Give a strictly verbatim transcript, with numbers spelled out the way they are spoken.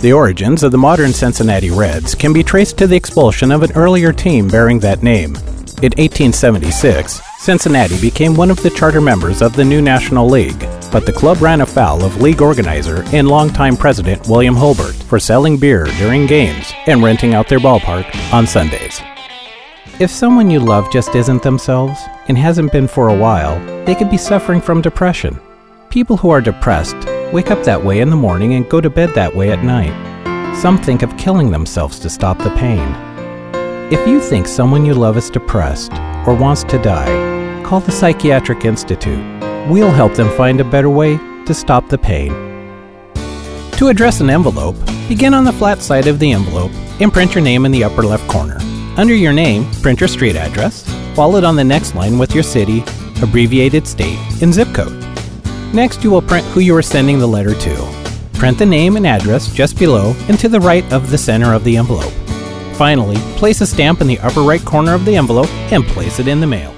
The origins of the modern Cincinnati Reds can be traced to the expulsion of an earlier team bearing that name. In eighteen seventy-six, Cincinnati became one of the charter members of the new National League, but the club ran afoul of league organizer and longtime president William Hulbert for selling beer during games and renting out their ballpark on Sundays. If someone you love just isn't themselves and hasn't been for a while, they could be suffering from depression. People who are depressed wake up that way in the morning and go to bed that way at night. Some think of killing themselves to stop the pain. If you think someone you love is depressed or wants to die, call the Psychiatric Institute. We'll help them find a better way to stop the pain. To address an envelope, begin on the flat side of the envelope and print your name in the upper left corner. Under your name, print your street address, followed on the next line with your city, abbreviated state, and zip code. Next, you will print who you are sending the letter to. Print the name and address just below and to the right of the center of the envelope. Finally, place a stamp in the upper right corner of the envelope and place it in the mail.